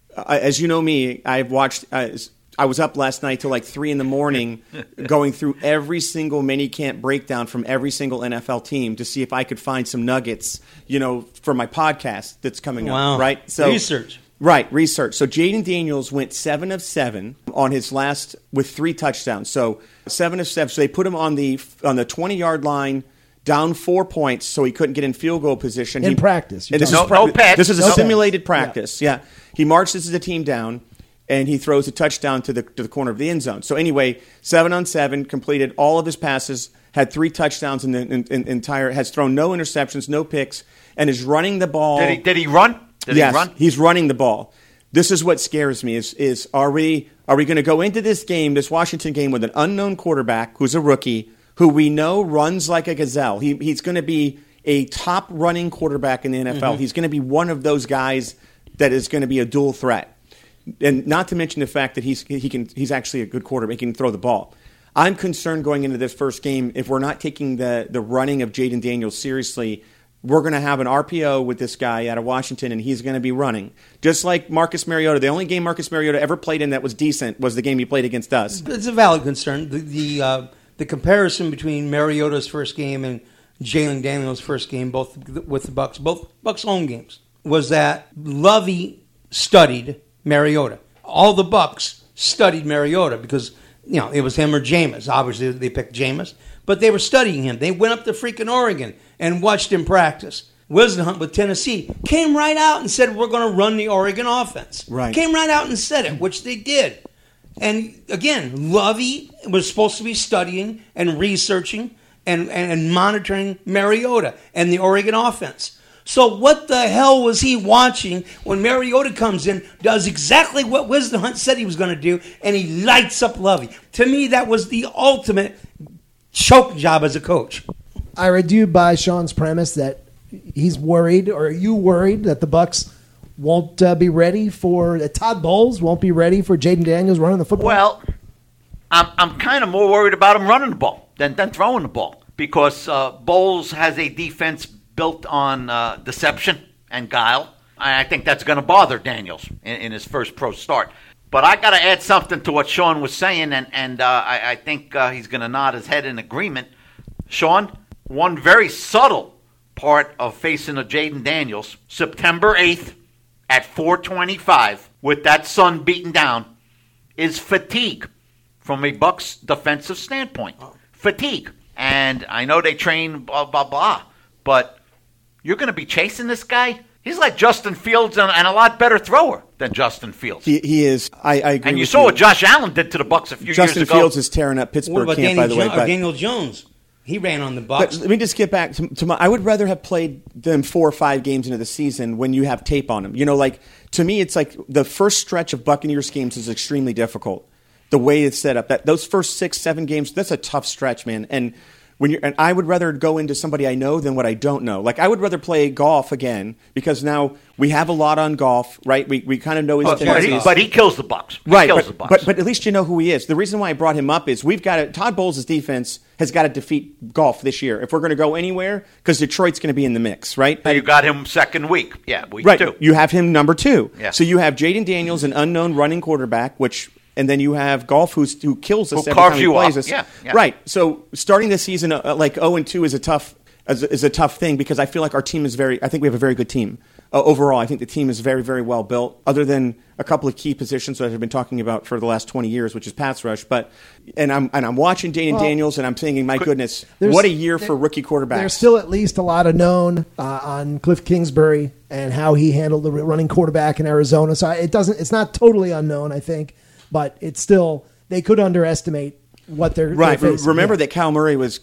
as you know me, I've watched. I was up last night till like 3 a.m. going through every single minicamp breakdown from every single NFL team to see if I could find some nuggets, for my podcast that's coming up. Right? So research. Right, research. So Jaden Daniels went 7 of 7 on his last with 3 touchdowns. So 7 of 7. So they put him on the 20-yard line, down 4 points, so he couldn't get in field goal position. In practice. This is a simulated practice. Yeah. He marches the team down, and he throws a touchdown to the corner of the end zone. So anyway, 7 on 7, completed all of his passes, had 3 touchdowns in the entire, has thrown no interceptions, no picks, and is running the ball. Did he run? Yes, he's running the ball. This is what scares me: is are we going to go into this Washington game, with an unknown quarterback who's a rookie, who we know runs like a gazelle? He's going to be a top running quarterback in the NFL. Mm-hmm. He's going to be one of those guys that is going to be a dual threat. And not to mention the fact that he's actually a good quarterback. He can throw the ball. I'm concerned going into this first game, if we're not taking the running of Jaden Daniels seriously, we're going to have an RPO with this guy out of Washington, and he's going to be running. Just like Marcus Mariota. The only game Marcus Mariota ever played in that was decent was the game he played against us. It's a valid concern. The comparison between Mariota's first game and Jalen Daniels' first game, both with the Bucs, both Bucs home games, was that Lovie studied Mariota. All the Bucs studied Mariota because, it was him or Jameis. Obviously, they picked Jameis, but they were studying him. They went up to freaking Oregon and watched him practice. Whisenhunt with Tennessee came right out and said, we're going to run the Oregon offense. Right. Came right out and said it, which they did. And again, Lovie was supposed to be studying and researching and monitoring Mariota and the Oregon offense. So what the hell was he watching when Mariota comes in, does exactly what Whisenhunt said he was going to do, and he lights up Lovie? To me, that was the ultimate choke job as a coach. Ira, do you buy Sean's premise that he's worried, or are you worried that the Bucs won't be ready for Todd Bowles won't be ready for Jaden Daniels running the football? Well, I'm kind of more worried about him running the ball than throwing the ball, because Bowles has a defense built on deception and guile. I think that's going to bother Daniels in his first pro start. But I got to add something to what Sean was saying, and I think he's going to nod his head in agreement. Sean, one very subtle part of facing a Jaden Daniels, September 8th at 4:25, with that sun beaten down, is fatigue from a Bucs defensive standpoint. Fatigue. And I know they train blah, blah, blah, but you're going to be chasing this guy? He's like Justin Fields and a lot better thrower than Justin Fields. He is. I agree. And you saw what Josh Allen did to the Bucs a few years ago. Justin Fields is tearing up Pittsburgh camp, by the way. But Daniel Jones, he ran on the Bucs. But let me just get back to my. I would rather have played them 4 or 5 games into the season when you have tape on them. Like, to me, it's like the first stretch of Buccaneers games is extremely difficult. The way it's set up, those first 6, 7 games, that's a tough stretch, man. And I would rather go into somebody I know than what I don't know. Like, I would rather play golf again, because now we have a lot on golf, right? We kind of know his tendencies. But he kills the Bucs. Right, but at least you know who he is. The reason why I brought him up is Todd Bowles' defense has got to defeat golf this year if we're going to go anywhere, because Detroit's going to be in the mix, right? You got him second week. Yeah, week right. 2. You have him number 2. Yeah. So you have Jaden Daniels, an unknown running quarterback, and then you have Goff, who kills us every time he plays us. Yeah. Right. So starting the season like 0-2 is a tough thing, because I feel like our team is I think we have a very good team. Overall, I think the team is very, very well built, other than a couple of key positions that I've been talking about for the last 20 years, which is pass rush. And I'm watching Jaden Daniels, and I'm thinking, my goodness, what a year for rookie quarterbacks. There's still at least a lot of known on Cliff Kingsbury and how he handled the running quarterback in Arizona. So it's not totally unknown, I think. But it's still, they could underestimate what they're facing. Remember that Kyle Murray was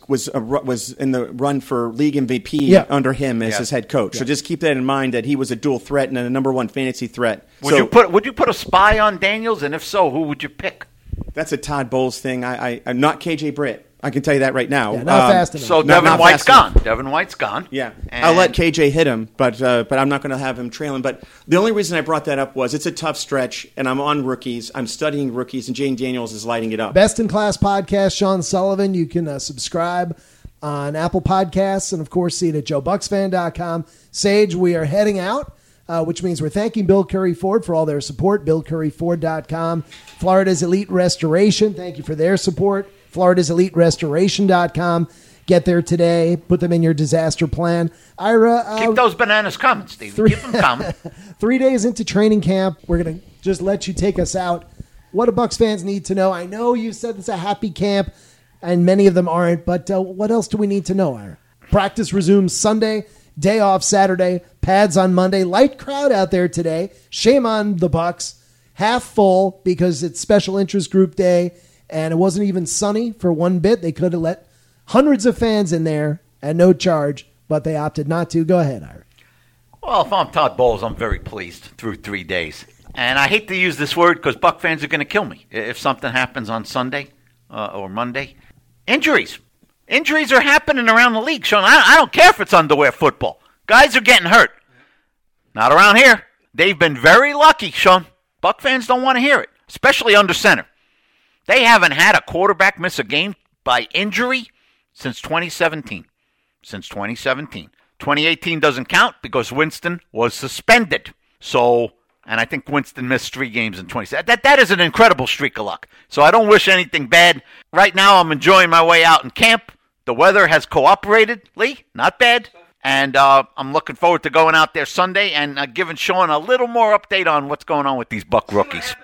in the run for league MVP under him as his head coach. So just keep that in mind, that he was a dual threat and a number 1 fantasy threat. Would you put a spy on Daniels, and if so, who would you pick? That's a Todd Bowles thing. I'm not KJ Britt. I can tell you that right now. Yeah, not fast enough. So Devin White's gone. Devin White's gone. Yeah. I'll let KJ hit him, but I'm not going to have him trailing. But the only reason I brought that up was it's a tough stretch, and I'm on rookies. I'm studying rookies, and Jaden Daniels is lighting it up. Best in Class podcast, Sean Sullivan. You can subscribe on Apple Podcasts, and, of course, see it at joebucksfan.com. Sage, we are heading out, which means we're thanking Bill Curry Ford for all their support, BillCurryFord.com. Florida's Elite Restoration, thank you for their support. FloridasEliteRestoration.com. Get there today. Put them in your disaster plan. Ira, keep those bananas coming, Steve. Keep them coming. 3 days into training camp, we're going to just let you take us out. What do Bucs fans need to know? I know you said it's a happy camp, and many of them aren't, but what else do we need to know, Ira? Practice resumes Sunday, day off Saturday, pads on Monday. Light crowd out there today. Shame on the Bucs. Half full because it's special interest group day. And it wasn't even sunny for one bit. They could have let hundreds of fans in there at no charge, but they opted not to. Go ahead, Ira. Well, if I'm Todd Bowles, I'm very pleased through 3 days. And I hate to use this word because Buck fans are going to kill me if something happens on Sunday or Monday. Injuries. Injuries are happening around the league, Sean. I don't care if it's underwear football. Guys are getting hurt. Not around here. They've been very lucky, Sean. Buck fans don't want to hear it, especially under center. They haven't had a quarterback miss a game by injury since 2017. 2018 doesn't count because Winston was suspended. So, and I think Winston missed 3 games in 2017. That is an incredible streak of luck. So I don't wish anything bad. Right now I'm enjoying my way out in camp. The weather has cooperated, Lee. Not bad. And I'm looking forward to going out there Sunday and giving Sean a little more update on what's going on with these Buck rookies.